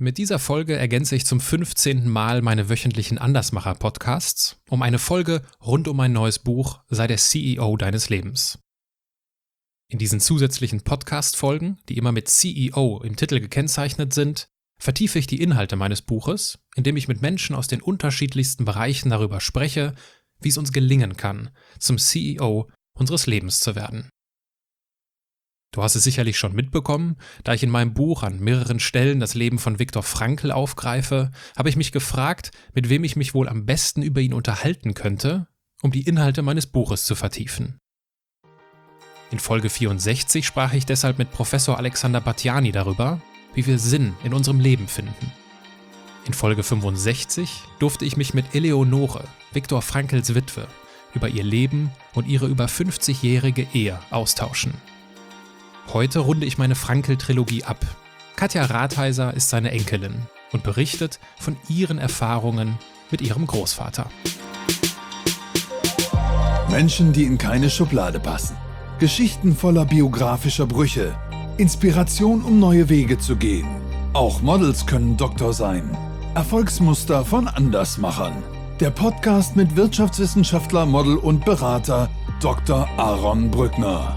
Mit dieser Folge ergänze ich zum 15. Mal meine wöchentlichen Andersmacher-Podcasts um eine Folge rund um mein neues Buch Sei der CEO deines Lebens. In diesen zusätzlichen Podcast-Folgen, die immer mit CEO im Titel gekennzeichnet sind, vertiefe ich die Inhalte meines Buches, indem ich mit Menschen aus den unterschiedlichsten Bereichen darüber spreche, wie es uns gelingen kann, zum CEO unseres Lebens zu werden. Du hast es sicherlich schon mitbekommen, da ich in meinem Buch an mehreren Stellen das Leben von Viktor Frankl aufgreife, habe ich mich gefragt, mit wem ich mich wohl am besten über ihn unterhalten könnte, um die Inhalte meines Buches zu vertiefen. In Folge 64 sprach ich deshalb mit Professor Alexander Batthyány darüber, wie wir Sinn in unserem Leben finden. In Folge 65 durfte ich mich mit Eleonore, Viktor Frankls Witwe, über ihr Leben und ihre über 50-jährige Ehe austauschen. Heute runde ich meine Frankl-Trilogie ab. Katja Ratheiser ist seine Enkelin und berichtet von ihren Erfahrungen mit ihrem Großvater. Menschen, die in keine Schublade passen. Geschichten voller biografischer Brüche. Inspiration, um neue Wege zu gehen. Auch Models können Doktor sein. Erfolgsmuster von Andersmachern. Der Podcast mit Wirtschaftswissenschaftler, Model und Berater Dr. Aaron Brückner.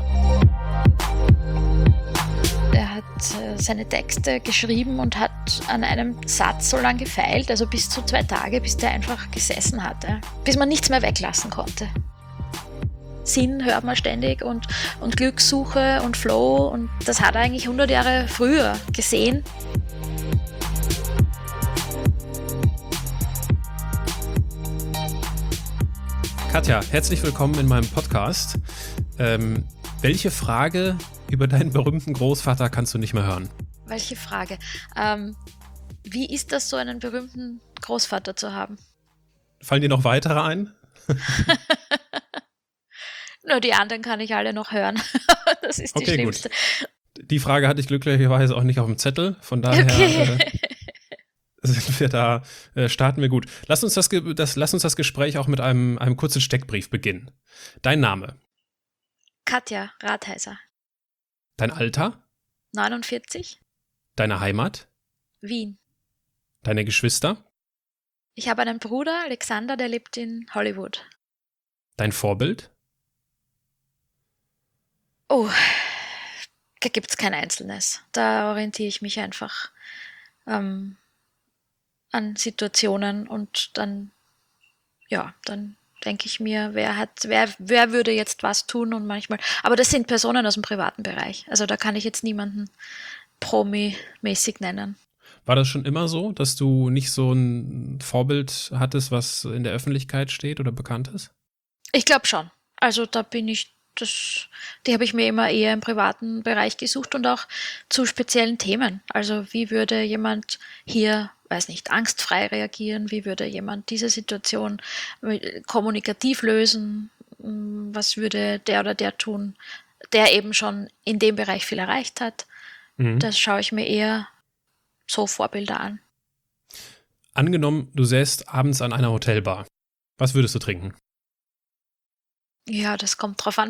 Er hat seine Texte geschrieben und hat an einem Satz so lange gefeilt, also bis zu 2 Tage, bis der einfach gesessen hatte, bis man nichts mehr weglassen konnte. Sinn hört man ständig und Glückssuche und Flow, und das hat er eigentlich 100 Jahre früher gesehen. Katja, herzlich willkommen in meinem Podcast. Welche Frage über deinen berühmten Großvater kannst du nicht mehr hören? Welche Frage? Wie ist das, so einen berühmten Großvater zu haben? Fallen dir noch weitere ein? Nur die anderen kann ich alle noch hören. Das ist die schlimmste. Gut. Die Frage hatte ich glücklicherweise auch nicht auf dem Zettel, von daher sind wir da, starten wir gut. Lass uns das Gespräch auch mit einem kurzen Steckbrief beginnen. Dein Name? Katja Ratheiser. Dein Alter? 49. Deine Heimat? Wien. Deine Geschwister? Ich habe einen Bruder, Alexander, der lebt in Hollywood. Dein Vorbild? Oh, da gibt es kein Einzelnes. Da orientiere ich mich einfach an Situationen, und dann denke ich mir, wer würde jetzt was tun, und manchmal, aber das sind Personen aus dem privaten Bereich. Also da kann ich jetzt niemanden Promi-mäßig nennen. War das schon immer so, dass du nicht so ein Vorbild hattest, was in der Öffentlichkeit steht oder bekannt ist? Ich glaube schon. Also da bin ich, die habe ich mir immer eher im privaten Bereich gesucht, und auch zu speziellen Themen. Also wie würde jemand hier, weiß nicht, angstfrei reagieren? Wie würde jemand diese Situation kommunikativ lösen? Was würde der oder der tun, der eben schon in dem Bereich viel erreicht hat? Das schaue ich mir eher so Vorbilder an. Angenommen, du säßt abends an einer Hotelbar. Was würdest du trinken? Ja, das kommt drauf an,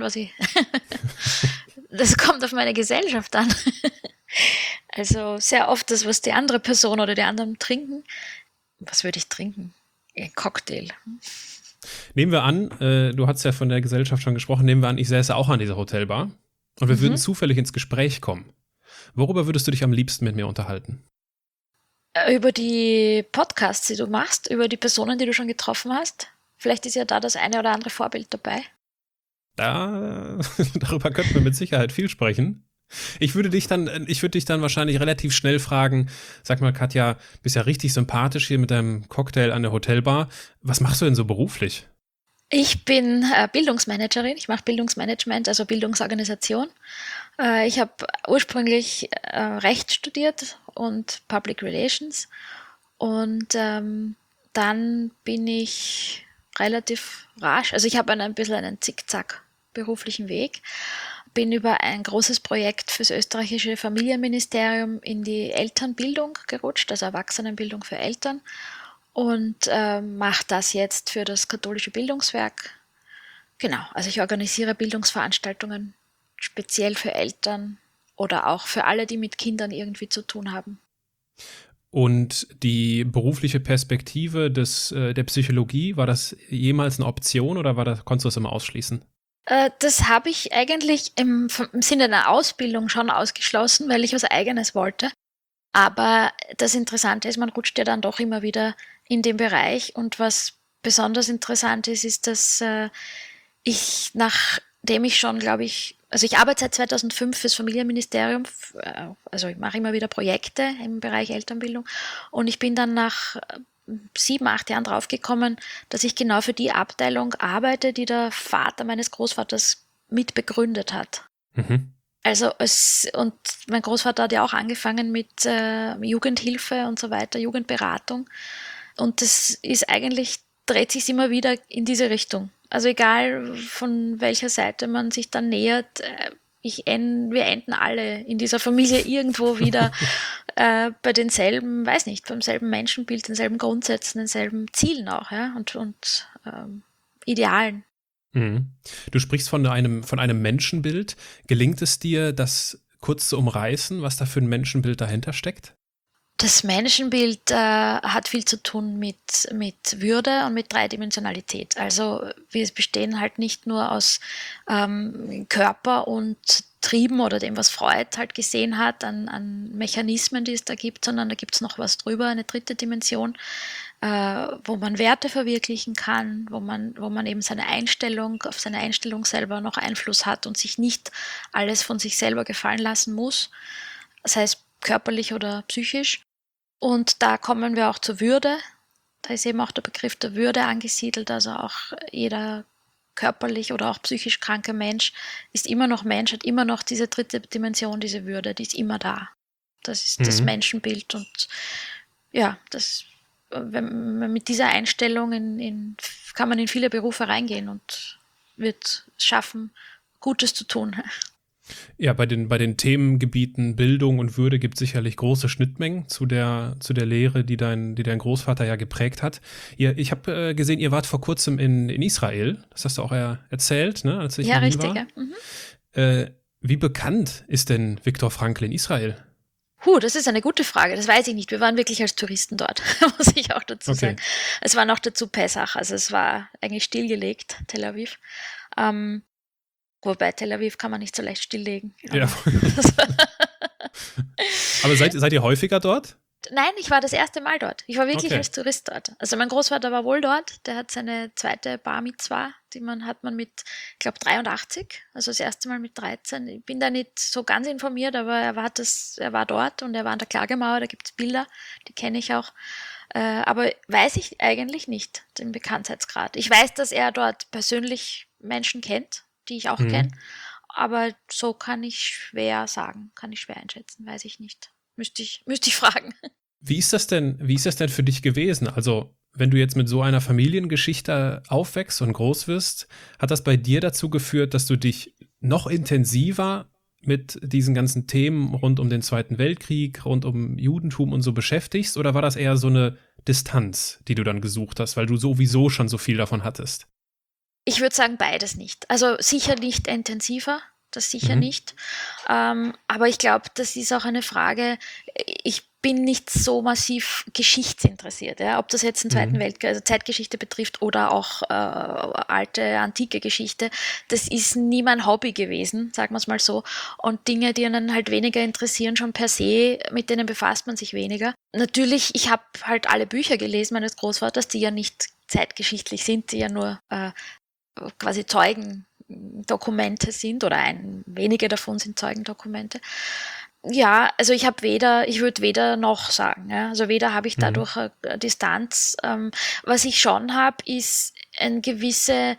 das kommt auf meine Gesellschaft an. Also sehr oft das, was die andere Person oder die anderen trinken. Was würde ich trinken? Ein Cocktail. Nehmen wir an, du hast ja von der Gesellschaft schon gesprochen, nehmen wir an, ich säße auch an dieser Hotelbar und wir würden zufällig ins Gespräch kommen. Worüber würdest du dich am liebsten mit mir unterhalten? Über die Podcasts, die du machst, über die Personen, die du schon getroffen hast. Vielleicht ist ja da das eine oder andere Vorbild dabei. Darüber könnten wir mit Sicherheit viel sprechen. Ich würde dich dann wahrscheinlich relativ schnell fragen, sag mal, Katja, bist ja richtig sympathisch hier mit deinem Cocktail an der Hotelbar. Was machst du denn so beruflich? Ich bin Bildungsmanagerin, ich mache Bildungsmanagement, also Bildungsorganisation. Ich habe ursprünglich Recht studiert und Public Relations, und dann bin ich relativ rasch, also ich habe ein bisschen einen Zickzack beruflichen Weg, bin über ein großes Projekt fürs österreichische Familienministerium in die Elternbildung gerutscht, also Erwachsenenbildung für Eltern, und mache das jetzt für das katholische Bildungswerk. Genau, also ich organisiere Bildungsveranstaltungen speziell für Eltern oder auch für alle, die mit Kindern irgendwie zu tun haben. Und die berufliche Perspektive der Psychologie, war das jemals eine Option oder konntest du das immer ausschließen? Das habe ich eigentlich im Sinne einer Ausbildung schon ausgeschlossen, weil ich was Eigenes wollte. Aber das Interessante ist, man rutscht ja dann doch immer wieder in den Bereich. Und was besonders interessant ist, dass ich, nachdem ich schon, glaube ich, also ich arbeite seit 2005 fürs Familienministerium, also ich mache immer wieder Projekte im Bereich Elternbildung und ich bin dann nach 7, 8 Jahren draufgekommen, dass ich genau für die Abteilung arbeite, die der Vater meines Großvaters mit begründet hat. Mhm. Und mein Großvater hat ja auch angefangen mit Jugendhilfe und so weiter, Jugendberatung. Und das ist eigentlich, dreht sich immer wieder in diese Richtung. Also egal von welcher Seite man sich dann nähert, wir enden alle in dieser Familie irgendwo wieder bei denselben, weiß nicht, beim selben Menschenbild, denselben Grundsätzen, denselben Zielen auch, ja, und Idealen. Mhm. Du sprichst von einem Menschenbild. Gelingt es dir, das kurz zu umreißen, was da für ein Menschenbild dahinter steckt? Das Menschenbild hat viel zu tun mit Würde und mit Dreidimensionalität. Also wir bestehen halt nicht nur aus Körper und Trieben oder dem, was Freud halt gesehen hat, an Mechanismen, die es da gibt, sondern da gibt es noch was drüber, eine dritte Dimension, wo man Werte verwirklichen kann, wo man eben auf seine Einstellung selber noch Einfluss hat und sich nicht alles von sich selber gefallen lassen muss. Das heißt, körperlich oder psychisch. Und da kommen wir auch zur Würde. Da ist eben auch der Begriff der Würde angesiedelt. Also auch jeder körperlich oder auch psychisch kranke Mensch ist immer noch Mensch, hat immer noch diese dritte Dimension, diese Würde, die ist immer da. Das ist das Menschenbild. Und ja, wenn man mit dieser Einstellung kann man in viele Berufe reingehen und wird es schaffen, Gutes zu tun. Ja, bei den Themengebieten Bildung und Würde gibt es sicherlich große Schnittmengen zu der Lehre, die dein Großvater ja geprägt hat. Ich habe gesehen, ihr wart vor kurzem in Israel. Das hast du auch erzählt, ne, als ich Ja, in Wien richtig. war. Ja. Mhm. Wie bekannt ist denn Viktor Frankl in Israel? Das ist eine gute Frage. Das weiß ich nicht. Wir waren wirklich als Touristen dort, muss ich auch dazu sagen. Es war noch dazu Pessach, also es war eigentlich stillgelegt, Tel Aviv. Wobei Tel Aviv kann man nicht so leicht stilllegen. Ja. Aber seid ihr häufiger dort? Nein, ich war das erste Mal dort. Ich war wirklich als Tourist dort. Also mein Großvater war wohl dort. Der hat seine zweite Bar Mitzwa, hat man mit, ich glaube, 83, also das erste Mal mit 13. Ich bin da nicht so ganz informiert, aber er war dort und er war an der Klagemauer, da gibt es Bilder, die kenne ich auch. Aber weiß ich eigentlich nicht, den Bekanntheitsgrad. Ich weiß, dass er dort persönlich Menschen kennt, die ich auch kenne, aber so kann ich schwer sagen, kann ich schwer einschätzen, weiß ich nicht. Müsste ich fragen. Wie ist das denn für dich gewesen? Also, wenn du jetzt mit so einer Familiengeschichte aufwächst und groß wirst, hat das bei dir dazu geführt, dass du dich noch intensiver mit diesen ganzen Themen rund um den Zweiten Weltkrieg, rund um Judentum und so beschäftigst? Oder war das eher so eine Distanz, die du dann gesucht hast, weil du sowieso schon so viel davon hattest? Ich würde sagen, beides nicht. Also sicher nicht intensiver, das sicher nicht. Aber ich glaube, das ist auch eine Frage, ich bin nicht so massiv geschichtsinteressiert, ja? Ob das jetzt den Zweiten Weltkrieg, also Zeitgeschichte betrifft oder auch alte, antike Geschichte. Das ist nie mein Hobby gewesen, sagen wir es mal so. Und Dinge, die einen halt weniger interessieren, schon per se, mit denen befasst man sich weniger. Natürlich, ich habe halt alle Bücher gelesen meines Großvaters, die ja nicht zeitgeschichtlich sind, die ja nur quasi Zeugendokumente sind oder wenige davon sind Zeugendokumente. Ja, also ich würde weder noch sagen. Ja? Also weder habe ich dadurch eine Distanz. Was ich schon habe, ist ein gewisser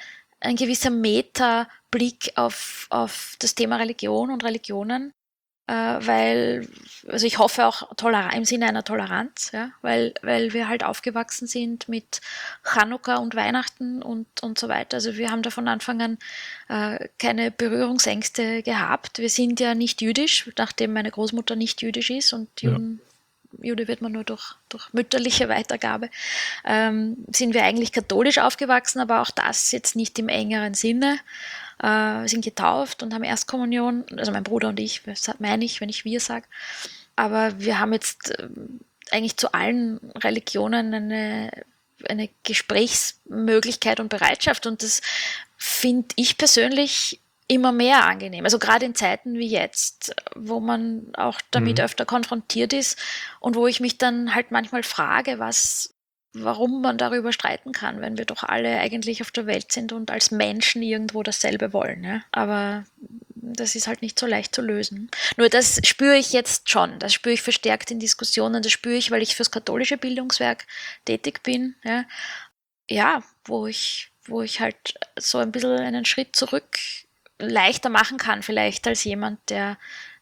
Metablick auf das Thema Religion und Religionen. Weil, also ich hoffe auch im Sinne einer Toleranz, ja, weil wir halt aufgewachsen sind mit Chanukka und Weihnachten und so weiter. Also wir haben da von Anfang an keine Berührungsängste gehabt. Wir sind ja nicht jüdisch, nachdem meine Großmutter nicht jüdisch ist und Jude wird man nur durch mütterliche Weitergabe, sind wir eigentlich katholisch aufgewachsen, aber auch das jetzt nicht im engeren Sinne. Wir sind getauft und haben Erstkommunion, also mein Bruder und ich, das meine ich, wenn ich wir sage. Aber wir haben jetzt eigentlich zu allen Religionen eine Gesprächsmöglichkeit und Bereitschaft, und das finde ich persönlich immer mehr angenehm. Also gerade in Zeiten wie jetzt, wo man auch damit öfter konfrontiert ist und wo ich mich dann halt manchmal frage, warum man darüber streiten kann, wenn wir doch alle eigentlich auf der Welt sind und als Menschen irgendwo dasselbe wollen. Ja? Aber das ist halt nicht so leicht zu lösen. Nur das spüre ich jetzt schon. Das spüre ich verstärkt in Diskussionen. Das spüre ich, weil ich fürs katholische Bildungswerk tätig bin. Ja, wo ich halt so ein bisschen einen Schritt zurück leichter machen kann, vielleicht als jemand, der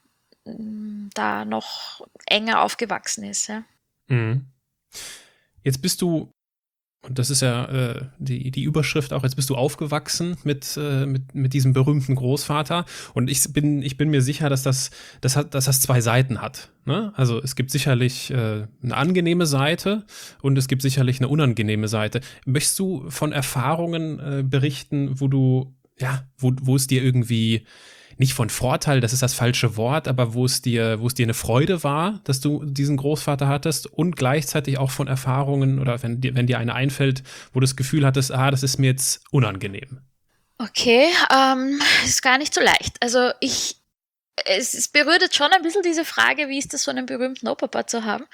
da noch enger aufgewachsen ist. Ja. Mhm. Jetzt bist du, und das ist ja die Überschrift auch, jetzt bist du aufgewachsen mit diesem berühmten Großvater, und ich bin mir sicher, dass das zwei Seiten hat. Ne? Also es gibt sicherlich eine angenehme Seite und es gibt sicherlich eine unangenehme Seite. Möchtest du von Erfahrungen berichten, wo es dir irgendwie nicht von Vorteil, das ist das falsche Wort, aber wo es dir eine Freude war, dass du diesen Großvater hattest, und gleichzeitig auch von Erfahrungen, oder wenn dir eine einfällt, wo du das Gefühl hattest, das ist mir jetzt unangenehm? Okay, ist gar nicht so leicht. Also es berührt jetzt schon ein bisschen diese Frage, wie ist das, so einen berühmten Opa zu haben,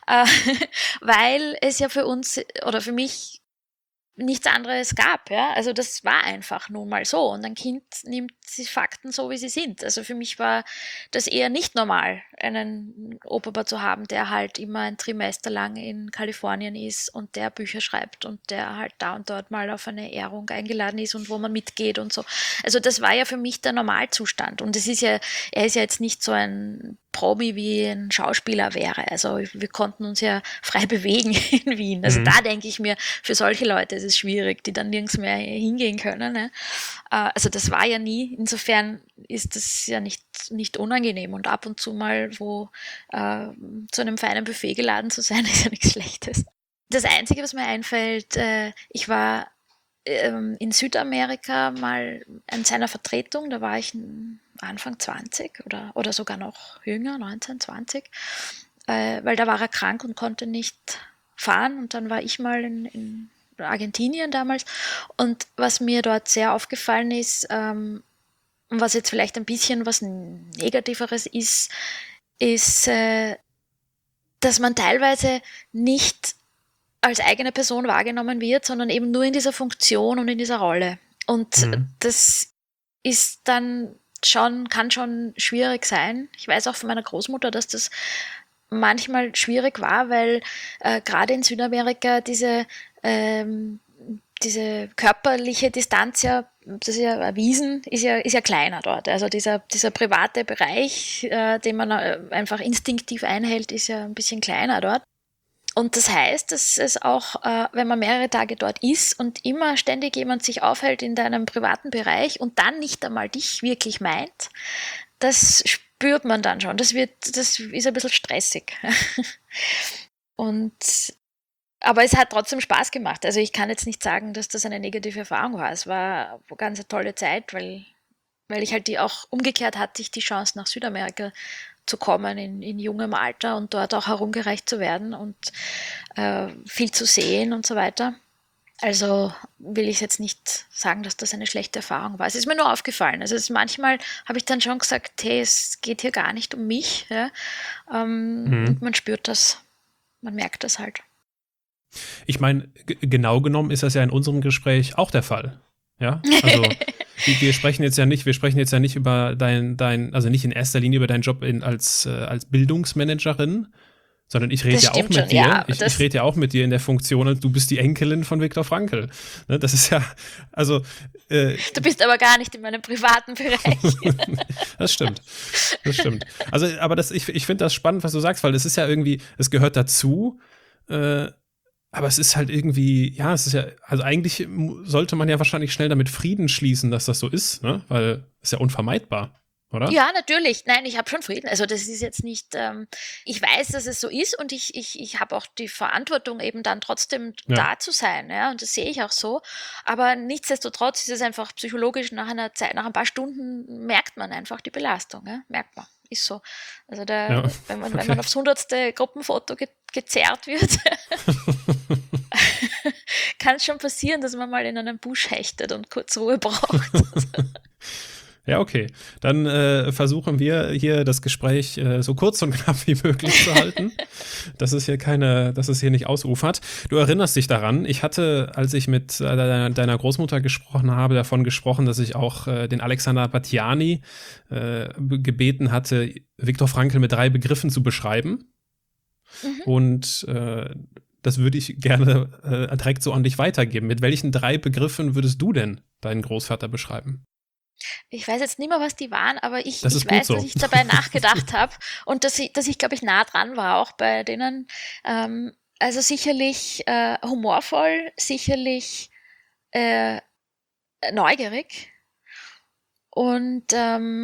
weil es ja für uns oder für mich nichts anderes gab, ja. Also das war einfach nun mal so, und ein Kind nimmt die Fakten so, wie sie sind. Also für mich war das eher nicht normal, einen Opa zu haben, der halt immer ein Trimester lang in Kalifornien ist und der Bücher schreibt und der halt da und dort mal auf eine Ehrung eingeladen ist und wo man mitgeht und so. Also das war ja für mich der Normalzustand, und er ist ja jetzt nicht so ein Promi wie ein Schauspieler wäre. Also wir konnten uns ja frei bewegen in Wien. Also da denke ich mir, für solche Leute ist es schwierig, die dann nirgends mehr hingehen können. Ne? Also das war ja nie. Insofern ist das ja nicht unangenehm. Und ab und zu mal zu einem feinen Buffet geladen zu sein, ist ja nichts Schlechtes. Das Einzige, was mir einfällt, ich war in Südamerika mal in seiner Vertretung, da war ich Anfang 20 oder sogar noch jünger, 19, 20, weil da war er krank und konnte nicht fahren, und dann war ich mal in Argentinien damals, und was mir dort sehr aufgefallen ist, und was jetzt vielleicht ein bisschen was Negativeres ist, dass man teilweise nicht als eigene Person wahrgenommen wird, sondern eben nur in dieser Funktion und in dieser Rolle. Und das ist dann kann schon schwierig sein. Ich weiß auch von meiner Großmutter, dass das manchmal schwierig war, weil gerade in Südamerika diese körperliche Distanz ja, das ist ja erwiesen, ist ja kleiner dort. Also dieser private Bereich, den man einfach instinktiv einhält, ist ja ein bisschen kleiner dort. Und das heißt, dass es auch, wenn man mehrere Tage dort ist und immer ständig jemand sich aufhält in deinem privaten Bereich und dann nicht einmal dich wirklich meint, das spürt man dann schon. Das ist ein bisschen stressig. Aber es hat trotzdem Spaß gemacht. Also ich kann jetzt nicht sagen, dass das eine negative Erfahrung war. Es war eine ganz tolle Zeit, weil ich halt auch umgekehrt hatte ich die Chance, nach Südamerika zu kommen in jungem Alter und dort auch herumgereicht zu werden und viel zu sehen und so weiter. Also will ich jetzt nicht sagen, dass das eine schlechte Erfahrung war. Es ist mir nur aufgefallen. Also manchmal habe ich dann schon gesagt, hey, es geht hier gar nicht um mich. Ja? Und man spürt das, man merkt das halt. Ich meine, genau genommen ist das ja in unserem Gespräch auch der Fall. Ja, also wir sprechen jetzt ja nicht über also nicht in erster Linie über deinen Job als Bildungsmanagerin, sondern ich rede ja auch mit dir. Ja, ich rede ja auch mit dir in der Funktion, und du bist die Enkelin von Viktor Frankl. Ne, das ist ja, also du bist aber gar nicht in meinem privaten Bereich. Das stimmt. Also, aber ich finde das spannend, was du sagst, weil es ist ja irgendwie, es gehört dazu, aber es ist halt irgendwie, ja, es ist ja, also eigentlich sollte man ja wahrscheinlich schnell damit Frieden schließen, dass das so ist, ne? Weil es ist ja unvermeidbar, oder? Ja, natürlich. Nein, ich habe schon Frieden. Also das ist jetzt nicht, ich weiß, dass es so ist, und ich habe auch die Verantwortung, eben dann trotzdem da zu sein, ja, und das sehe ich auch so. Aber nichtsdestotrotz ist es einfach psychologisch, nach einer Zeit, nach ein paar Stunden merkt man einfach die Belastung, ja? Merkt man. ist so. Also wenn man aufs 100. Gruppenfoto gezerrt wird, kann es schon passieren, dass man mal in einen Busch hechtet und kurz Ruhe braucht. Ja, okay. Dann versuchen wir hier das Gespräch so kurz und knapp wie möglich zu halten, dass es hier nicht ausufert. Du erinnerst dich daran, ich hatte, als ich mit deiner Großmutter gesprochen habe, davon gesprochen, dass ich auch den Alexander Batiani gebeten hatte, Viktor Frankl mit 3 Begriffen zu beschreiben. Und das würde ich gerne direkt so an dich weitergeben. Mit welchen 3 Begriffen würdest du denn deinen Großvater beschreiben? Ich weiß jetzt nicht mehr, was die waren, aber ich weiß, dass ich dabei nachgedacht habe und dass ich, glaube ich, nah dran war, auch bei denen. Also sicherlich humorvoll, sicherlich neugierig und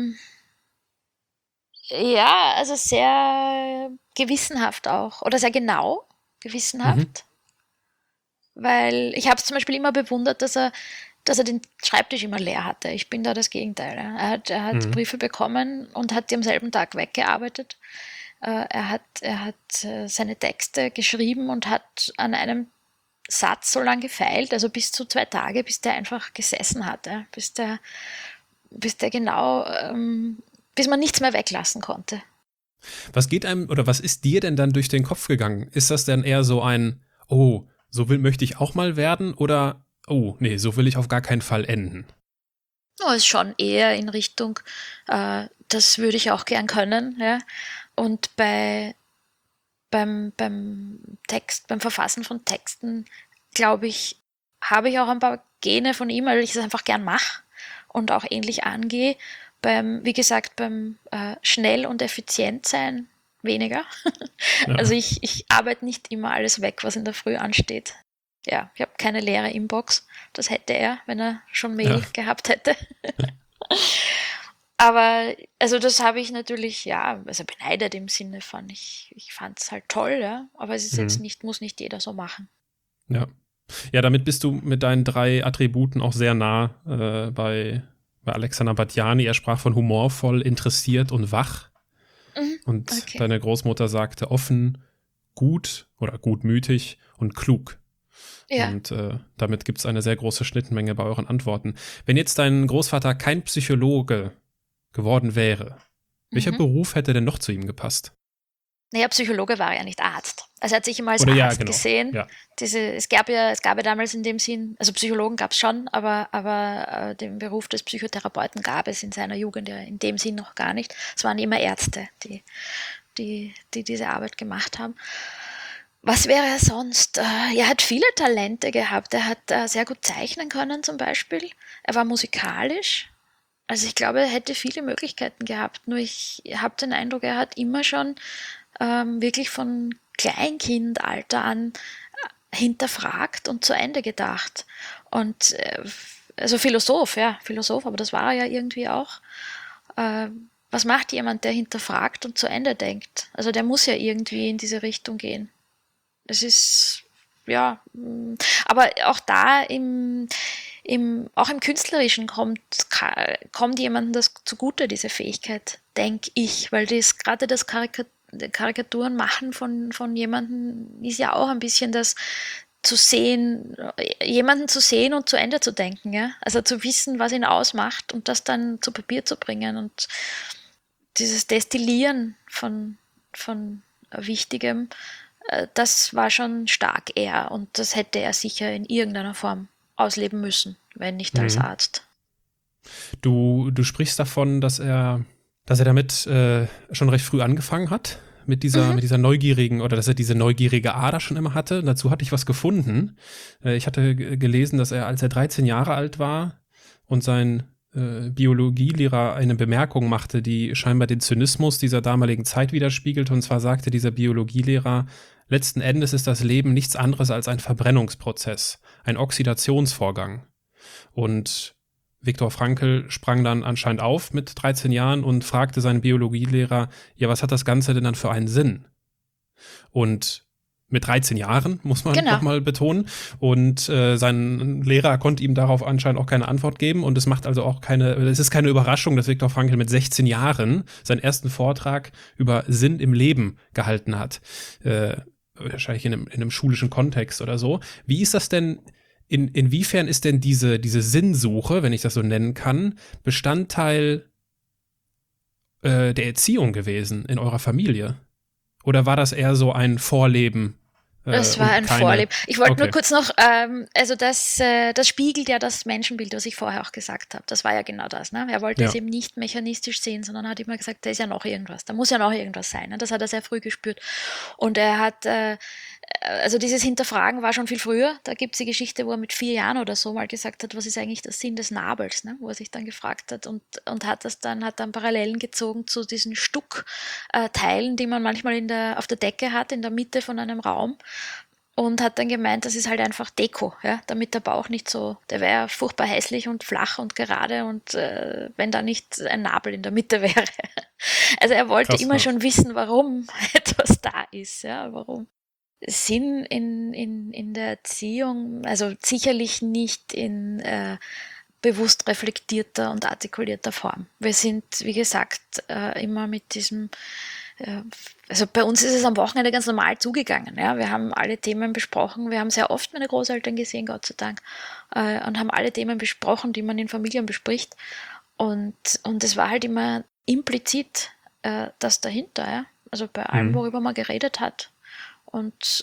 also sehr gewissenhaft auch oder sehr genau gewissenhaft. Weil ich habe es zum Beispiel immer bewundert, dass er den Schreibtisch immer leer hatte. Ich bin da das Gegenteil. Ja. Er hat Briefe bekommen und hat die am selben Tag weggearbeitet. Er hat seine Texte geschrieben und hat an einem Satz so lange gefeilt, also bis zu 2 Tage, bis der einfach gesessen hat. Ja. Bis man nichts mehr weglassen konnte. Was ist dir denn dann durch den Kopf gegangen? Ist das denn eher so ein, oh, möchte ich auch mal werden, oder oh, nee, so will ich auf gar keinen Fall enden? Oh, ist schon eher in Richtung, das würde ich auch gern können. Ja. Und beim Verfassen von Texten, glaube ich, habe ich auch ein paar Gene von ihm, weil ich es einfach gern mache und auch ähnlich angehe. Wie gesagt, beim schnell und effizient sein weniger. Ja. Also ich arbeite nicht immer alles weg, was in der Früh ansteht. Ja, ich habe keine leere Inbox. Das hätte er, wenn er schon Mail gehabt hätte. Aber also das habe ich natürlich, beneidet im Sinne von, ich fand es halt toll, ja. Aber es ist jetzt muss nicht jeder so machen. Ja. Ja, damit bist du mit deinen 3 Attributen auch sehr nah bei Alexander Batiani. Er sprach von humorvoll, interessiert und wach. Und deine Großmutter sagte offen, gut oder gutmütig und klug. Ja. Und damit gibt es eine sehr große Schnittmenge bei euren Antworten. Wenn jetzt dein Großvater kein Psychologe geworden wäre, welcher Beruf hätte denn noch zu ihm gepasst? Naja, Psychologe war ja nicht Arzt. Also er hat sich immer als Arzt gesehen. Ja. Es gab ja damals in dem Sinn, also Psychologen gab es schon, aber den Beruf des Psychotherapeuten gab es in seiner Jugend ja in dem Sinn noch gar nicht. Es waren immer Ärzte, die diese Arbeit gemacht haben. Was wäre er sonst? Er hat viele Talente gehabt. Er hat sehr gut zeichnen können zum Beispiel. Er war musikalisch. Also ich glaube, er hätte viele Möglichkeiten gehabt. Nur ich habe den Eindruck, er hat immer schon wirklich von Kleinkindalter an hinterfragt und zu Ende gedacht. Und also Philosoph, aber das war er ja irgendwie auch. Was macht jemand, der hinterfragt und zu Ende denkt? Also der muss ja irgendwie in diese Richtung gehen. Es ist, aber auch da auch im Künstlerischen kommt jemandem das zugute, diese Fähigkeit, denke ich, weil gerade das Karikaturen machen von jemandem ist ja auch ein bisschen das zu sehen, jemanden zu sehen und zu Ende zu denken, ja? Also zu wissen, was ihn ausmacht und das dann zu Papier zu bringen und dieses Destillieren von Wichtigem, das war schon stark er und das hätte er sicher in irgendeiner Form ausleben müssen, wenn nicht als Arzt. Du sprichst davon, dass er damit schon recht früh angefangen hat, mit dieser neugierigen, oder dass er diese neugierige Ader schon immer hatte. Dazu hatte ich was gefunden. Ich hatte gelesen, dass er, als er 13 Jahre alt war und sein Biologielehrer eine Bemerkung machte, die scheinbar den Zynismus dieser damaligen Zeit widerspiegelt. Und zwar sagte dieser Biologielehrer, letzten Endes ist das Leben nichts anderes als ein Verbrennungsprozess, ein Oxidationsvorgang. Und Viktor Frankl sprang dann anscheinend auf mit 13 Jahren und fragte seinen Biologielehrer, ja, was hat das Ganze denn dann für einen Sinn? Und mit 13 Jahren, muss man Genau. nochmal betonen. Und sein Lehrer konnte ihm darauf anscheinend auch keine Antwort geben. Und es macht also auch es ist keine Überraschung, dass Viktor Frankl mit 16 Jahren seinen ersten Vortrag über Sinn im Leben gehalten hat. Wahrscheinlich in einem schulischen Kontext oder so. Wie ist das denn, inwiefern ist denn diese Sinnsuche, wenn ich das so nennen kann, Bestandteil der Erziehung gewesen in eurer Familie? Oder war das eher so ein Vorleben? Es war ein Vorleben. Ich wollte Okay. nur kurz noch, also das spiegelt ja das Menschenbild, was ich vorher auch gesagt habe. Das war ja genau das. Ne? Er wollte Ja. es eben nicht mechanistisch sehen, sondern hat immer gesagt, da ist ja noch irgendwas, da muss ja noch irgendwas sein. Ne? Das hat er sehr früh gespürt. Und er hat, also dieses Hinterfragen war schon viel früher. Da gibt es die Geschichte, wo er mit 4 Jahren oder so mal gesagt hat, was ist eigentlich der Sinn des Nabels, ne? Wo er sich dann gefragt hat und hat dann Parallelen gezogen zu diesen Stuckteilen, die man manchmal auf der Decke hat, in der Mitte von einem Raum. Und hat dann gemeint, das ist halt einfach Deko, ja, damit der Bauch nicht so, der wäre furchtbar hässlich und flach und gerade und wenn da nicht ein Nabel in der Mitte wäre. Also er wollte Krass, immer ja. schon wissen, warum etwas da ist, ja, warum. Sinn in der Erziehung, also sicherlich nicht in bewusst reflektierter und artikulierter Form. Wir sind, wie gesagt, immer mit diesem also bei uns ist es am Wochenende ganz normal zugegangen. Ja? Wir haben alle Themen besprochen. Wir haben sehr oft meine Großeltern gesehen, Gott sei Dank, und haben alle Themen besprochen, die man in Familien bespricht. Und es war halt immer implizit das dahinter. Ja? Also bei allem, worüber man geredet hat. Und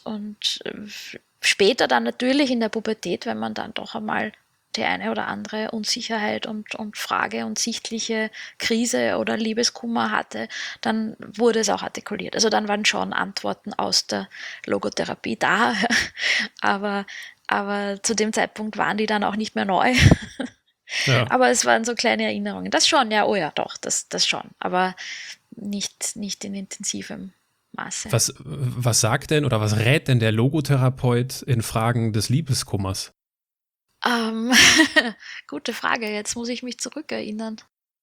später dann natürlich in der Pubertät, wenn man dann doch einmal die eine oder andere Unsicherheit und Frage und sichtliche Krise oder Liebeskummer hatte, dann wurde es auch artikuliert. Also dann waren schon Antworten aus der Logotherapie da, aber zu dem Zeitpunkt waren die dann auch nicht mehr neu. Ja. Aber es waren so kleine Erinnerungen. Das schon, ja, oh ja, doch, das schon. Aber nicht in intensivem Maße. Was sagt denn oder was rät denn der Logotherapeut in Fragen des Liebeskummers? Gute Frage, jetzt muss ich mich zurückerinnern.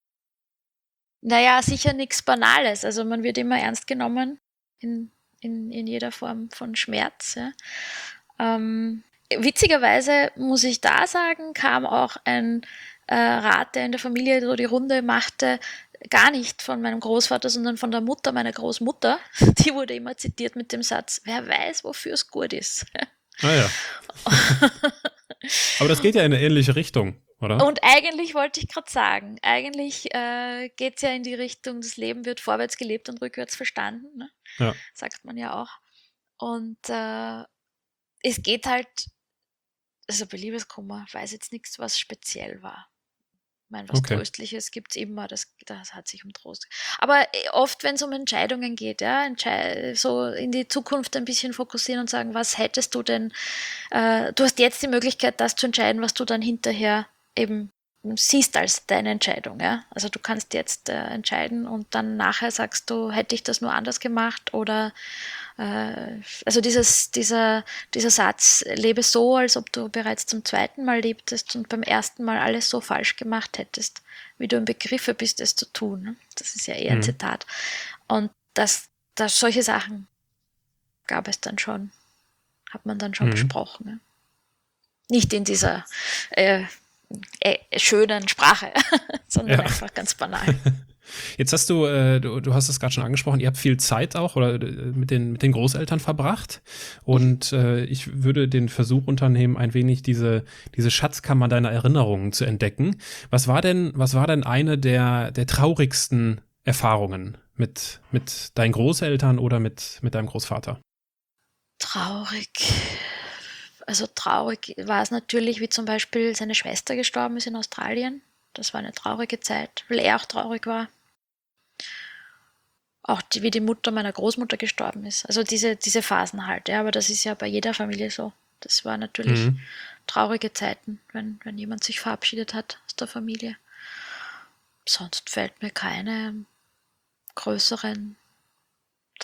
Naja, sicher nichts Banales. Also man wird immer ernst genommen in jeder Form von Schmerz. Ja. Witzigerweise muss ich da sagen, kam auch ein Rat, der in der Familie so die Runde machte, gar nicht von meinem Großvater, sondern von der Mutter meiner Großmutter. Die wurde immer zitiert mit dem Satz, wer weiß, wofür es gut ist. Ah ja. Aber das geht ja in eine ähnliche Richtung, oder? Und eigentlich wollte ich gerade sagen, eigentlich geht es ja in die Richtung, das Leben wird vorwärts gelebt und rückwärts verstanden, ne? Ja. Sagt man ja auch. Und es geht halt, also bei Liebeskummer weiß jetzt nichts, was speziell war. Ich meine, was Tröstliches gibt es immer, das hat sich um Trost. Aber oft, wenn es um Entscheidungen geht, ja, so in die Zukunft ein bisschen fokussieren und sagen, was hättest du denn, du hast jetzt die Möglichkeit, das zu entscheiden, was du dann hinterher eben siehst als deine Entscheidung. Ja? Also du kannst jetzt entscheiden und dann nachher sagst du, hätte ich das nur anders gemacht oder also dieser Satz, lebe so, als ob du bereits zum 2. Mal lebtest und beim 1. Mal alles so falsch gemacht hättest, wie du im Begriffe bist, es zu tun. Ne? Das ist ja eher ein Zitat. Und solche Sachen gab es dann schon, hat man dann schon besprochen. Ne? Nicht in dieser schönen Sprache, sondern einfach ganz banal. Jetzt hast du hast es gerade schon angesprochen, ihr habt viel Zeit auch oder mit den Großeltern verbracht und ich würde den Versuch unternehmen, ein wenig diese Schatzkammer deiner Erinnerungen zu entdecken. Was war denn eine der traurigsten Erfahrungen mit deinen Großeltern oder mit deinem Großvater? Traurig. Also traurig war es natürlich, wie zum Beispiel seine Schwester gestorben ist in Australien. Das war eine traurige Zeit, weil er auch traurig war. Auch wie die Mutter meiner Großmutter gestorben ist. Also diese Phasen halt, ja, aber das ist ja bei jeder Familie so. Das war natürlich traurige Zeiten, wenn jemand sich verabschiedet hat aus der Familie. Sonst fällt mir keine größeren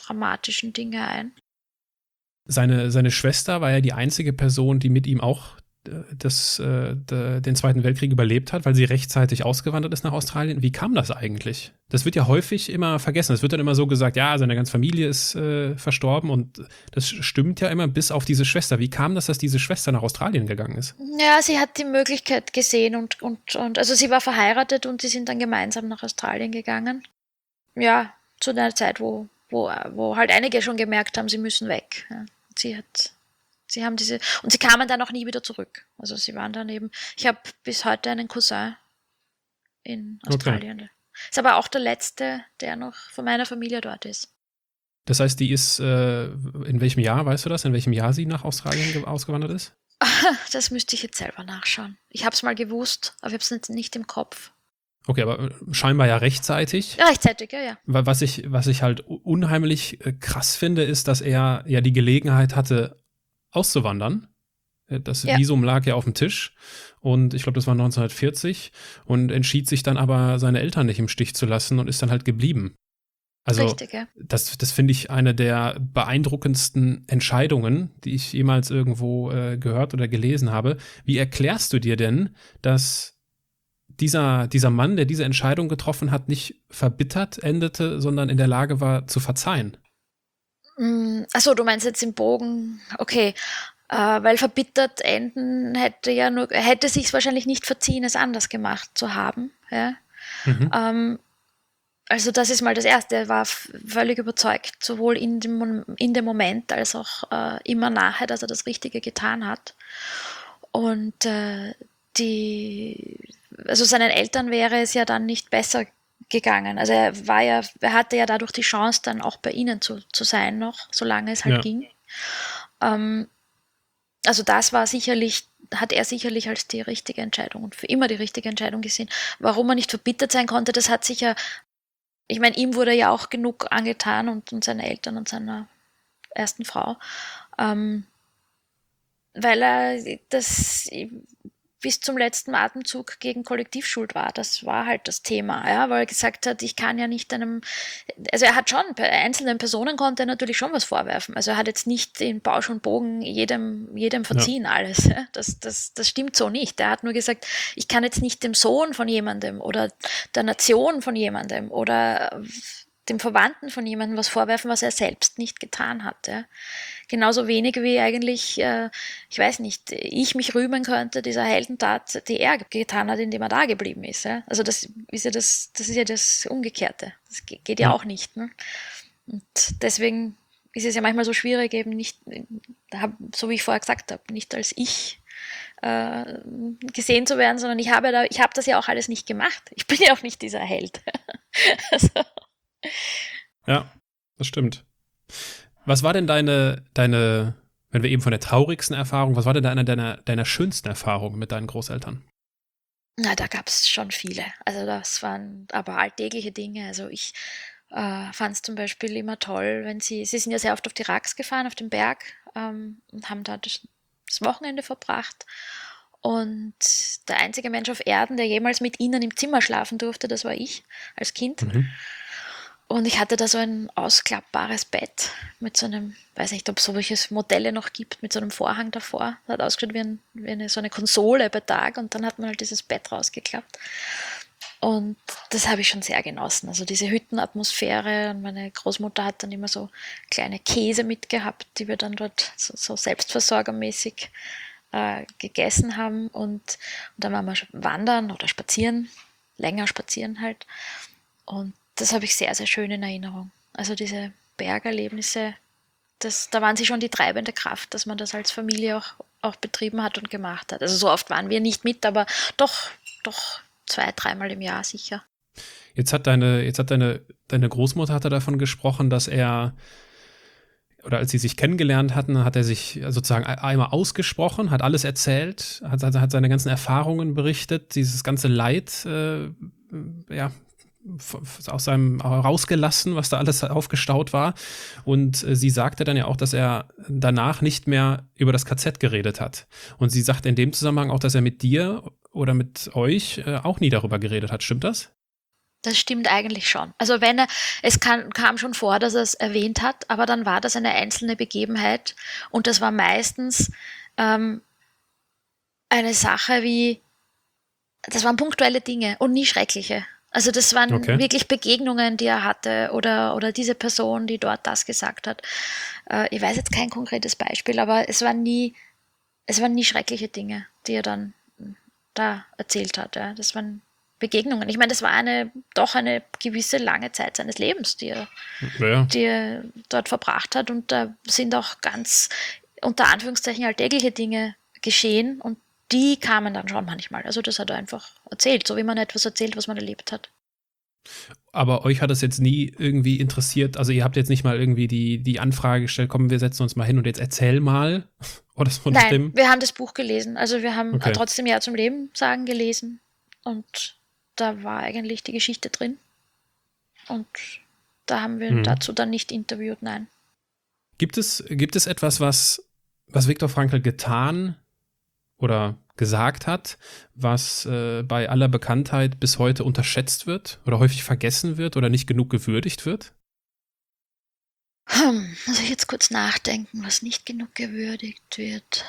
dramatischen Dinge ein. Seine Schwester war ja die einzige Person, die mit ihm auch den Zweiten Weltkrieg überlebt hat, weil sie rechtzeitig ausgewandert ist nach Australien. Wie kam das eigentlich? Das wird ja häufig immer vergessen. Es wird dann immer so gesagt, ja, seine ganze Familie ist verstorben und das stimmt ja immer bis auf diese Schwester. Wie kam das, dass diese Schwester nach Australien gegangen ist? Ja, sie hat die Möglichkeit gesehen und also sie war verheiratet und die sind dann gemeinsam nach Australien gegangen. Ja, zu einer Zeit, wo halt einige schon gemerkt haben, sie müssen weg. Ja. Sie haben und sie kamen dann auch nie wieder zurück. Also sie waren dann eben, ich habe bis heute einen Cousin in Australien. Okay. Ist aber auch der letzte, der noch von meiner Familie dort ist. Das heißt, die ist, in welchem Jahr, weißt du das, in welchem Jahr sie nach Australien ausgewandert ist? Das müsste ich jetzt selber nachschauen. Ich habe es mal gewusst, aber ich habe es nicht im Kopf. Okay, aber scheinbar ja rechtzeitig. Ja, rechtzeitig, ja. Was ich halt unheimlich krass finde, ist, dass er ja die Gelegenheit hatte, auszuwandern. Das Visum lag ja auf dem Tisch und ich glaube, das war 1940 und entschied sich dann aber, seine Eltern nicht im Stich zu lassen und ist dann halt geblieben. Also richtig, ja. Das finde ich eine der beeindruckendsten Entscheidungen, die ich jemals irgendwo gehört oder gelesen habe. Wie erklärst du dir denn, dass dieser Mann, der diese Entscheidung getroffen hat, nicht verbittert endete, sondern in der Lage war zu verzeihen? Achso, du meinst jetzt im Bogen, okay, weil verbittert enden hätte sich wahrscheinlich nicht verziehen, es anders gemacht zu haben. Ja? Mhm. Also das ist mal das Erste, er war völlig überzeugt, sowohl in dem Moment als auch immer nachher, dass er das Richtige getan hat. Und also seinen Eltern wäre es ja dann nicht besser gegangen. Also er hatte ja dadurch die Chance, dann auch bei ihnen zu sein noch, solange es halt ging. Also das hat er sicherlich als die richtige Entscheidung und für immer die richtige Entscheidung gesehen. Warum er nicht verbittert sein konnte, das hat sicher, ich meine, ihm wurde ja auch genug angetan und seine Eltern und seiner ersten Frau, weil er das bis zum letzten Atemzug gegen Kollektivschuld war. Das war halt das Thema, ja, weil er gesagt hat, ich kann ja nicht also er hat schon, bei einzelnen Personen konnte er natürlich schon was vorwerfen. Also er hat jetzt nicht in Bausch und Bogen jedem verziehen alles. Ja. Das stimmt so nicht. Er hat nur gesagt, ich kann jetzt nicht dem Sohn von jemandem oder der Nation von jemandem oder dem Verwandten von jemandem was vorwerfen, was er selbst nicht getan hat. Ja. Genauso wenig wie eigentlich, ich weiß nicht, ich mich rühmen könnte dieser Heldentat, die er getan hat, indem er da geblieben ist. Ja. Also das ist ja das Umgekehrte. Das geht ja auch nicht. Ne? Und deswegen ist es ja manchmal so schwierig, eben nicht, so wie ich vorher gesagt habe, nicht als ich gesehen zu werden, sondern ich habe das ja auch alles nicht gemacht. Ich bin ja auch nicht dieser Held. Also. Ja, das stimmt. Was war denn deine, wenn wir eben von der traurigsten Erfahrung, was war denn eine deiner schönsten Erfahrungen mit deinen Großeltern? Na, da gab es schon viele. Also das waren aber alltägliche Dinge. Also ich fand es zum Beispiel immer toll, wenn sie sind ja sehr oft auf die Rax gefahren, auf den Berg und haben da das Wochenende verbracht. Und der einzige Mensch auf Erden, der jemals mit ihnen im Zimmer schlafen durfte, das war ich als Kind. Mhm. Und ich hatte da so ein ausklappbares Bett mit so einem, weiß nicht, ob es solche Modelle noch gibt, mit so einem Vorhang davor. Das hat ausgeschaut wie so eine Konsole bei Tag und dann hat man halt dieses Bett rausgeklappt. Und das habe ich schon sehr genossen. Also diese Hüttenatmosphäre und meine Großmutter hat dann immer so kleine Käse mitgehabt, die wir dann dort so selbstversorgermäßig gegessen haben. Und dann waren wir wandern oder spazieren, länger spazieren halt. Und das habe ich sehr, sehr schön in Erinnerung. Also diese Bergerlebnisse, da waren sie schon die treibende Kraft, dass man das als Familie auch betrieben hat und gemacht hat. Also so oft waren wir nicht mit, aber doch 2-3 Mal im Jahr sicher. Jetzt hat deine Großmutter hatte davon gesprochen, dass oder als sie sich kennengelernt hatten, hat er sich sozusagen einmal ausgesprochen, hat alles erzählt, hat seine ganzen Erfahrungen berichtet, dieses ganze Leid, aus seinem rausgelassen, was da alles aufgestaut war. Und sie sagte dann ja auch, dass er danach nicht mehr über das KZ geredet hat. Und sie sagt in dem Zusammenhang auch, dass er mit dir oder mit euch auch nie darüber geredet hat. Stimmt das? Das stimmt eigentlich schon. Also kam schon vor, dass er es erwähnt hat, aber dann war das eine einzelne Begebenheit und das war meistens eine Sache wie, das waren punktuelle Dinge und nie schreckliche. Also das waren wirklich Begegnungen, die er hatte oder diese Person, die dort das gesagt hat. Ich weiß jetzt kein konkretes Beispiel, aber es waren nie schreckliche Dinge, die er dann da erzählt hat. Ja. Das waren Begegnungen. Ich meine, das war doch eine gewisse lange Zeit seines Lebens, die er dort verbracht hat. Und da sind auch ganz unter Anführungszeichen alltägliche Dinge geschehen und die kamen dann schon manchmal. Also das hat er einfach erzählt, so wie man etwas erzählt, was man erlebt hat. Aber euch hat das jetzt nie irgendwie interessiert, also ihr habt jetzt nicht mal irgendwie die Anfrage gestellt, komm, wir setzen uns mal hin und jetzt erzähl mal. Oder so. Nein, wir haben das Buch gelesen. Also wir haben trotzdem Ja zum Leben sagen gelesen und da war eigentlich die Geschichte drin. Und da haben wir dazu dann nicht interviewt, nein. Gibt es etwas, was Viktor Frankl getan oder gesagt hat, was bei aller Bekanntheit bis heute unterschätzt wird oder häufig vergessen wird oder nicht genug gewürdigt wird? Muss ich jetzt kurz nachdenken, was nicht genug gewürdigt wird.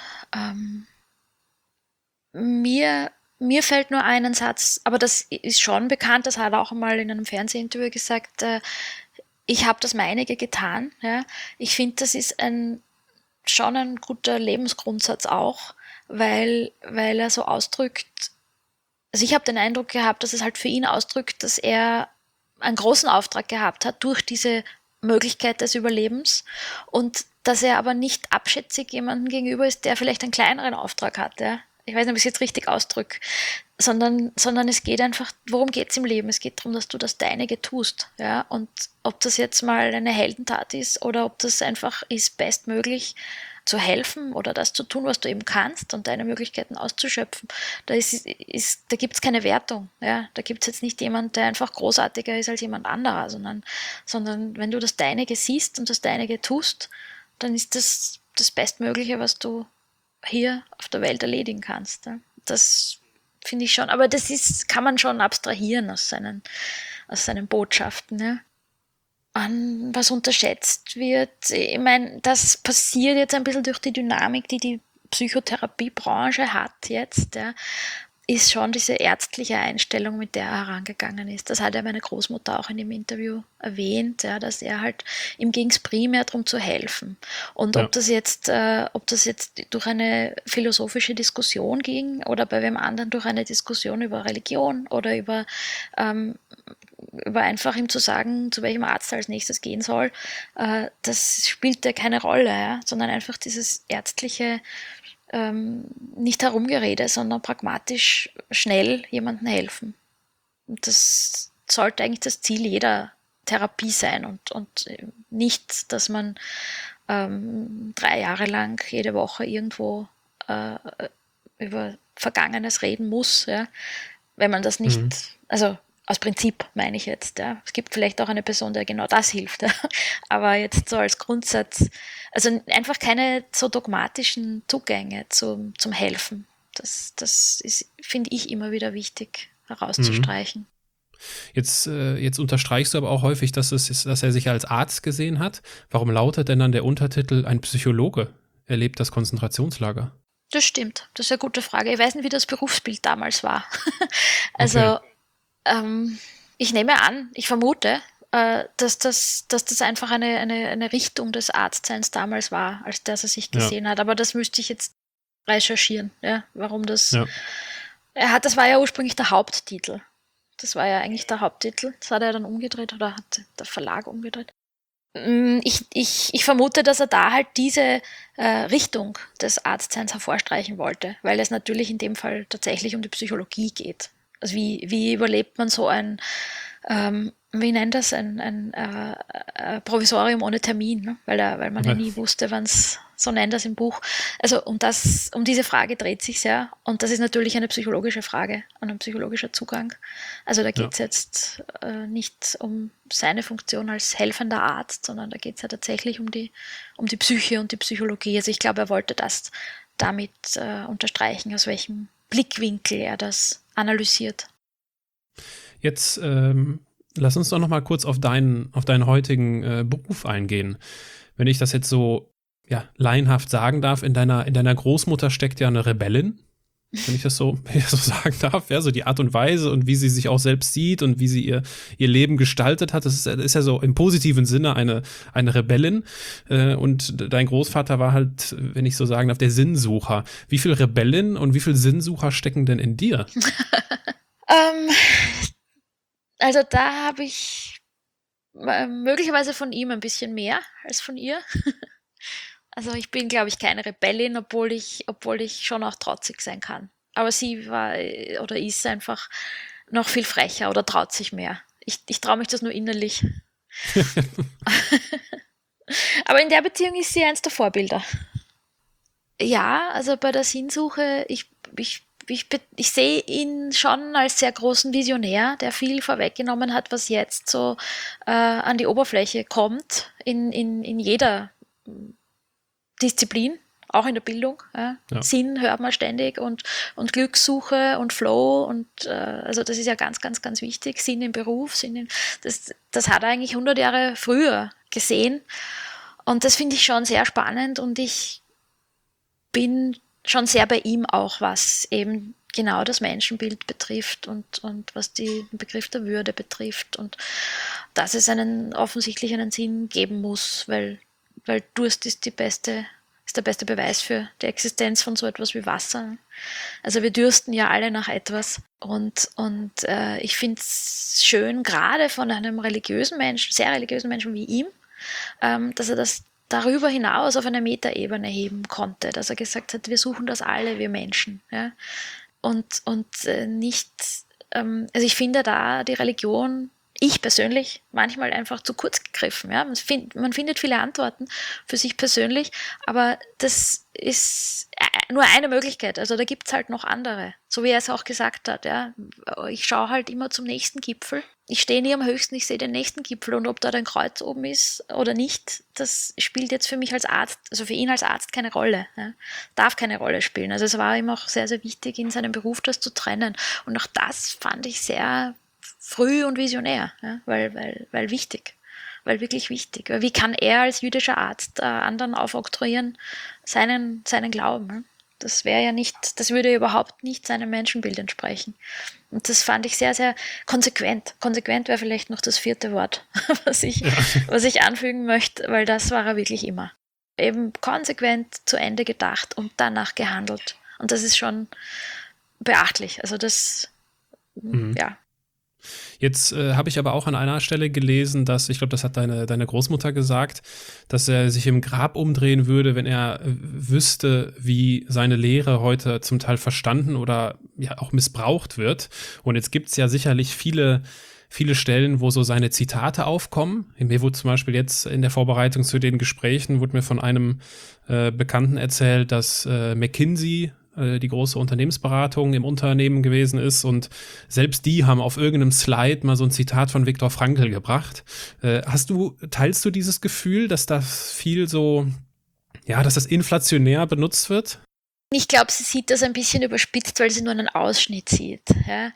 Mir fällt nur einen Satz, aber das ist schon bekannt, das hat er auch einmal in einem Fernsehinterview gesagt, ich habe das Meinige getan. Ja. Ich finde, das ist schon ein guter Lebensgrundsatz auch, weil er so ausdrückt, also ich habe den Eindruck gehabt, dass es halt für ihn ausdrückt, dass er einen großen Auftrag gehabt hat durch diese Möglichkeit des Überlebens und dass er aber nicht abschätzig jemandem gegenüber ist, der vielleicht einen kleineren Auftrag hat. Ja. Ich weiß nicht, ob ich es jetzt richtig ausdrücke, sondern es geht einfach, worum geht es im Leben? Es geht darum, dass du das Deinige tust. Ja? Und ob das jetzt mal eine Heldentat ist oder ob das einfach ist, bestmöglich zu helfen oder das zu tun, was du eben kannst und deine Möglichkeiten auszuschöpfen, da gibt es keine Wertung. Ja? Da gibt es jetzt nicht jemand, der einfach großartiger ist als jemand anderer, sondern wenn du das Deinige siehst und das Deinige tust, dann ist das Bestmögliche, was du hier auf der Welt erledigen kannst. Ja? Das finde ich schon, aber das kann man schon abstrahieren aus seinen Botschaften. Ja? Was unterschätzt wird, ich meine, das passiert jetzt ein bisschen durch die Dynamik, die Psychotherapiebranche hat jetzt, ja, ist schon diese ärztliche Einstellung, mit der er herangegangen ist. Das hat ja meine Großmutter auch in dem Interview erwähnt, ja, dass ihm ging es primär darum zu helfen. Und ob das jetzt durch eine philosophische Diskussion ging oder bei wem anderen durch eine Diskussion über Religion oder über einfach ihm zu sagen, zu welchem Arzt er als nächstes gehen soll, das spielte keine Rolle, ja, sondern einfach dieses ärztliche nicht Herumgerede, sondern pragmatisch schnell jemandem helfen. Und das sollte eigentlich das Ziel jeder Therapie sein und nicht, dass man 3 Jahre lang jede Woche irgendwo über Vergangenes reden muss, ja, wenn man das nicht, also aus Prinzip meine ich jetzt. Ja. Es gibt vielleicht auch eine Person, der genau das hilft. Ja. Aber jetzt so als Grundsatz, also einfach keine so dogmatischen Zugänge zum Helfen. Das ist, finde ich, immer wieder wichtig herauszustreichen. Jetzt unterstreichst du aber auch häufig, dass er sich als Arzt gesehen hat. Warum lautet denn dann der Untertitel „Ein Psychologe erlebt das Konzentrationslager"? Das stimmt. Das ist eine gute Frage. Ich weiß nicht, wie das Berufsbild damals war. Also ich nehme an, ich vermute, dass das einfach eine Richtung des Arztseins damals war, als dass er sich gesehen hat. Aber das müsste ich jetzt recherchieren, ja, warum das. Ja. Das war ja ursprünglich der Haupttitel. Das war ja eigentlich der Haupttitel. Das hat er dann umgedreht oder hat der Verlag umgedreht. Ich vermute, dass er da halt diese Richtung des Arztseins hervorstreichen wollte, weil es natürlich in dem Fall tatsächlich um die Psychologie geht. Also wie überlebt man so ein, wie nennt das, ein Provisorium ohne Termin, ne? Weil man ja nie wusste, wann es, so nennt das im Buch. Also um diese Frage dreht sich ja, und das ist natürlich eine psychologische Frage und ein psychologischer Zugang. Also da geht es jetzt nicht um seine Funktion als helfender Arzt, sondern da geht es ja tatsächlich um die Psyche und die Psychologie. Also ich glaube, er wollte das damit unterstreichen, aus welchem Blickwinkel er das analysiert. Jetzt lass uns doch noch mal kurz auf deinen heutigen Beruf eingehen. Wenn ich das jetzt so laienhaft sagen darf, in deiner Großmutter steckt ja eine Rebellin. wenn ich das so sagen darf, ja, so die Art und Weise und wie sie sich auch selbst sieht und wie sie ihr Leben gestaltet hat. Das ist ja so im positiven Sinne eine Rebellin. Und dein Großvater war halt, wenn ich so sagen darf, der Sinnsucher. Wie viel Rebellin und wie viel Sinnsucher stecken denn in dir? Also da habe ich möglicherweise von ihm ein bisschen mehr als von ihr. Also ich bin, glaube ich, keine Rebellin, obwohl ich schon auch trotzig sein kann. Aber sie war oder ist einfach noch viel frecher oder traut sich mehr. Ich traue mich das nur innerlich. Aber in der Beziehung ist sie eins der Vorbilder. Ja, also bei der Sinnsuche, ich sehe ihn schon als sehr großen Visionär, der viel vorweggenommen hat, was jetzt so an die Oberfläche kommt, in jeder Disziplin, auch in der Bildung. Ja. Sinn hört man ständig und Glückssuche und Flow und also das ist ja ganz, ganz, ganz wichtig. Sinn im Beruf, das hat er eigentlich 100 Jahre früher gesehen und das finde ich schon sehr spannend und ich bin schon sehr bei ihm auch, was eben genau das Menschenbild betrifft und was den Begriff der Würde betrifft und dass es offensichtlich einen Sinn geben muss, weil Durst ist der beste Beweis für die Existenz von so etwas wie Wasser. Also wir dürsten ja alle nach etwas und ich finde es schön, gerade von einem religiösen Menschen, sehr religiösen Menschen wie ihm, dass er das darüber hinaus auf eine Metaebene heben konnte, dass er gesagt hat, wir suchen das alle, wir Menschen. Ja? Und nicht, also ich finde da die Religion, ich persönlich, manchmal einfach zu kurz gegriffen. Ja? Man findet viele Antworten für sich persönlich, aber das ist nur eine Möglichkeit. Also da gibt es halt noch andere. So wie er es auch gesagt hat. Ja? Ich schaue halt immer zum nächsten Gipfel. Ich stehe nie am höchsten, ich sehe den nächsten Gipfel und ob da ein Kreuz oben ist oder nicht, das spielt jetzt für mich als Arzt, also für ihn als Arzt keine Rolle. Ja? Darf keine Rolle spielen. Also es war ihm auch sehr, sehr wichtig, in seinem Beruf das zu trennen. Und auch das fand ich sehr früh und visionär, ja? weil wichtig, weil wirklich wichtig. Weil wie kann er als jüdischer Arzt anderen aufoktroyieren seinen Glauben? Ja? Das wäre ja nicht, das würde überhaupt nicht seinem Menschenbild entsprechen. Und das fand ich sehr, sehr konsequent. Konsequent wäre vielleicht noch das 4. Wort, was ich anfügen möchte, weil das war er wirklich immer. Eben konsequent zu Ende gedacht und danach gehandelt. Und das ist schon beachtlich. Also das, ja. Jetzt habe ich aber auch an einer Stelle gelesen, dass, ich glaube, das hat deine Großmutter gesagt, dass er sich im Grab umdrehen würde, wenn er wüsste, wie seine Lehre heute zum Teil verstanden oder ja auch missbraucht wird. Und jetzt gibt es ja sicherlich viele Stellen, wo so seine Zitate aufkommen. Mir wurde zum Beispiel jetzt in der Vorbereitung zu den Gesprächen, wurde mir von einem Bekannten erzählt, dass McKinsey die große Unternehmensberatung im Unternehmen gewesen ist und selbst die haben auf irgendeinem Slide mal so ein Zitat von Viktor Frankl gebracht. Teilst du dieses Gefühl, dass das viel so, ja, dass das inflationär benutzt wird? Ich glaube, sie sieht das ein bisschen überspitzt, weil sie nur einen Ausschnitt sieht. Ja.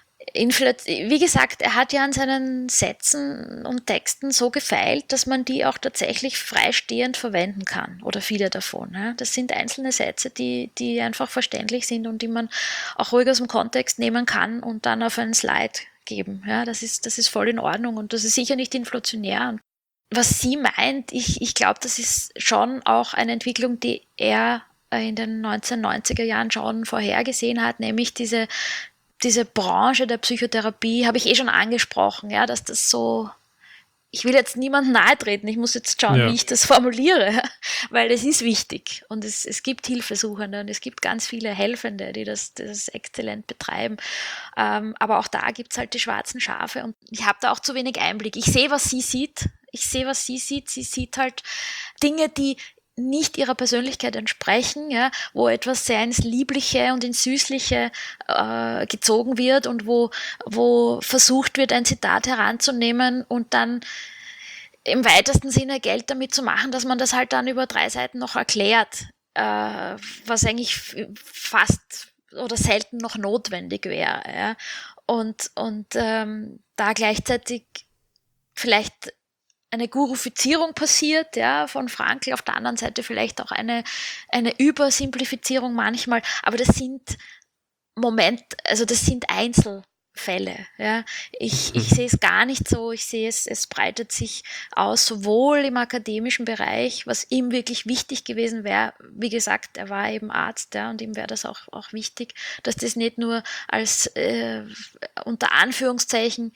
Wie gesagt, er hat ja an seinen Sätzen und Texten so gefeilt, dass man die auch tatsächlich freistehend verwenden kann oder viele davon. Ja. Das sind einzelne Sätze, die einfach verständlich sind und die man auch ruhig aus dem Kontext nehmen kann und dann auf einen Slide geben. Ja. Das ist voll in Ordnung und das ist sicher nicht inflationär. Und was sie meint, ich glaube, das ist schon auch eine Entwicklung, die er in den 1990er Jahren schon vorhergesehen hat, nämlich diese Branche der Psychotherapie habe ich schon angesprochen, ja, dass das so, ich will jetzt niemandem nahe treten, ich muss jetzt schauen, wie ich das formuliere, weil es ist wichtig und es gibt Hilfesuchende und es gibt ganz viele Helfende, die das exzellent betreiben, aber auch da gibt es halt die schwarzen Schafe und ich habe da auch zu wenig Einblick. Ich sehe, was sie sieht, sie sieht halt Dinge, die nicht ihrer Persönlichkeit entsprechen, ja, wo etwas sehr ins Liebliche und ins Süßliche gezogen wird und wo versucht wird, ein Zitat heranzunehmen und dann im weitesten Sinne Geld damit zu machen, dass man das halt dann über 3 Seiten noch erklärt, was eigentlich fast oder selten noch notwendig wäre. Ja. Und da gleichzeitig vielleicht eine Gurufizierung passiert, ja, von Frankl, auf der anderen Seite vielleicht auch eine Übersimplifizierung manchmal, aber das sind Moment, also das sind Einzelfälle. Ja. Ich sehe es gar nicht so. Ich sehe es breitet sich aus, sowohl im akademischen Bereich, was ihm wirklich wichtig gewesen wäre. Wie gesagt, er war eben Arzt, ja, und ihm wäre das auch wichtig, dass das nicht nur als unter Anführungszeichen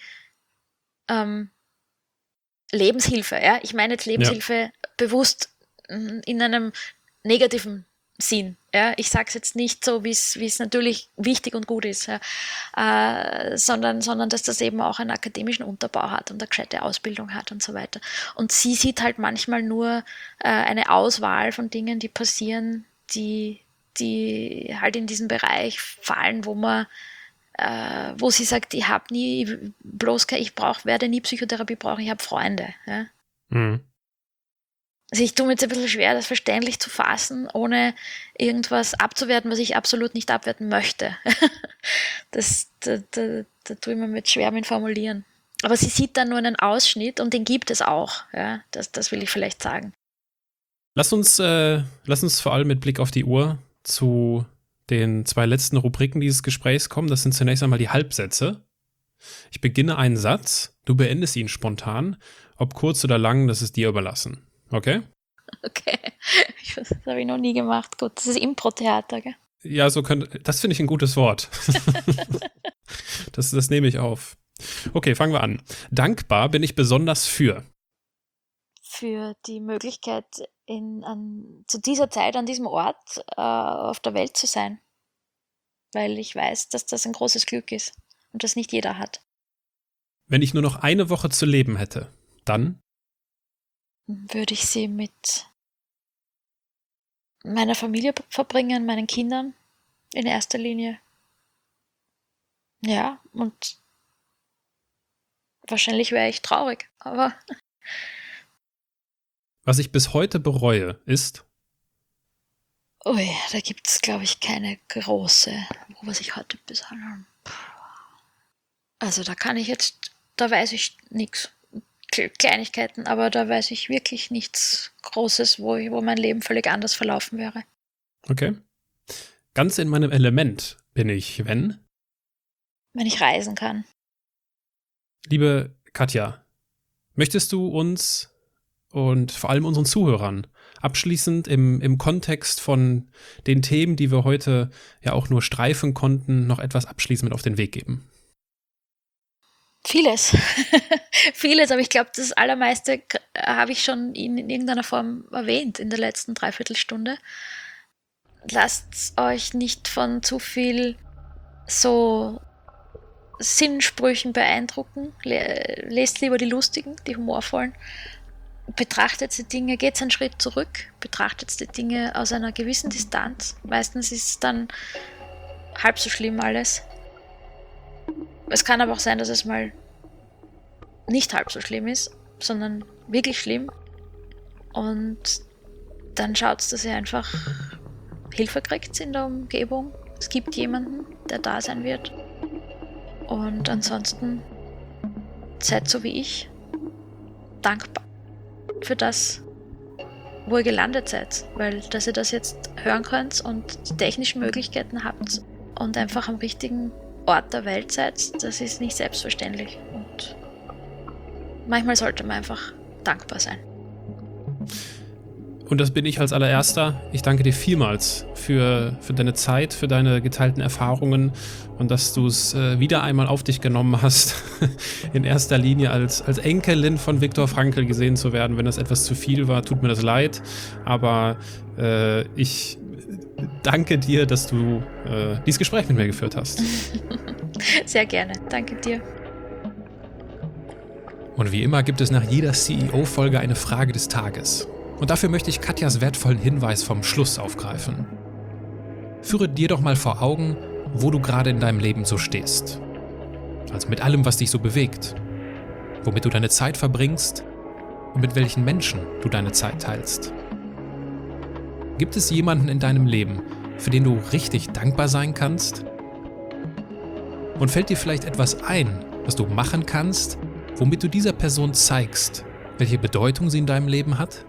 Lebenshilfe, ja. Ich meine jetzt Lebenshilfe bewusst in einem negativen Sinn. Ja. Ich sage es jetzt nicht so, wie es natürlich wichtig und gut ist, ja. Sondern dass das eben auch einen akademischen Unterbau hat und eine gescheite Ausbildung hat und so weiter. Und sie sieht halt manchmal nur eine Auswahl von Dingen, die passieren, die halt in diesen Bereich fallen, wo sie sagt, ich werde nie Psychotherapie brauchen, ich habe Freunde. Ja. Mhm. Also ich tue mir jetzt ein bisschen schwer, das verständlich zu fassen, ohne irgendwas abzuwerten, was ich absolut nicht abwerten möchte. Da tue ich mir mit schwer mit Formulieren. Aber sie sieht dann nur einen Ausschnitt und den gibt es auch. Ja, das will ich vielleicht sagen. Lass uns vor allem mit Blick auf die Uhr zu den 2 letzten Rubriken dieses Gesprächs kommen. Das sind zunächst einmal die Halbsätze. Ich beginne einen Satz, du beendest ihn spontan. Ob kurz oder lang, das ist dir überlassen. Okay? Okay. Das habe ich noch nie gemacht. Gut, das ist Impro-Theater, gell? Ja, das finde ich ein gutes Wort. Das nehme ich auf. Okay, fangen wir an. Dankbar bin ich besonders für die Möglichkeit, zu dieser Zeit an diesem Ort auf der Welt zu sein. Weil ich weiß, dass das ein großes Glück ist und das nicht jeder hat. Wenn ich nur noch eine Woche zu leben hätte, dann würde ich sie mit meiner Familie verbringen, meinen Kindern in erster Linie. Ja, und wahrscheinlich wäre ich traurig, aber... Was ich bis heute bereue, ist... Ui, da gibt es, glaube ich, keine große, was ich heute besagen. Also da weiß ich nichts. Kleinigkeiten, aber da weiß ich wirklich nichts Großes, wo mein Leben völlig anders verlaufen wäre. Okay. Ganz in meinem Element bin ich, wenn ich reisen kann. Liebe Katja, möchtest du uns und vor allem unseren Zuhörern abschließend im Kontext von den Themen, die wir heute ja auch nur streifen konnten, noch etwas abschließend mit auf den Weg geben? Vieles, aber ich glaube, das Allermeiste habe ich schon in irgendeiner Form erwähnt in der letzten Dreiviertelstunde. Lasst euch nicht von zu viel so Sinnsprüchen beeindrucken. Lest lieber die lustigen, die humorvollen. Betrachtet die Dinge, geht einen Schritt zurück, betrachtet die Dinge aus einer gewissen Distanz. Meistens ist es dann halb so schlimm alles. Es kann aber auch sein, dass es mal nicht halb so schlimm ist, sondern wirklich schlimm. Und dann schaut, dass ihr einfach Hilfe kriegt in der Umgebung. Es gibt jemanden, der da sein wird. Und ansonsten seid so wie ich dankbar für das, wo ihr gelandet seid. Weil, dass ihr das jetzt hören könnt und die technischen Möglichkeiten habt und einfach am richtigen Ort der Welt seid, das ist nicht selbstverständlich. Und manchmal sollte man einfach dankbar sein. Und das bin ich als allererster. Ich danke dir vielmals für deine Zeit, für deine geteilten Erfahrungen und dass du es wieder einmal auf dich genommen hast, in erster Linie als Enkelin von Viktor Frankl gesehen zu werden. Wenn das etwas zu viel war, tut mir das leid. Aber ich danke dir, dass du dieses Gespräch mit mir geführt hast. Sehr gerne. Danke dir. Und wie immer gibt es nach jeder CEO-Folge eine Frage des Tages. Und dafür möchte ich Katjas wertvollen Hinweis vom Schluss aufgreifen. Führe dir doch mal vor Augen, wo du gerade in deinem Leben so stehst. Also mit allem, was dich so bewegt. Womit du deine Zeit verbringst und mit welchen Menschen du deine Zeit teilst. Gibt es jemanden in deinem Leben, für den du richtig dankbar sein kannst? Und fällt dir vielleicht etwas ein, was du machen kannst, womit du dieser Person zeigst, welche Bedeutung sie in deinem Leben hat?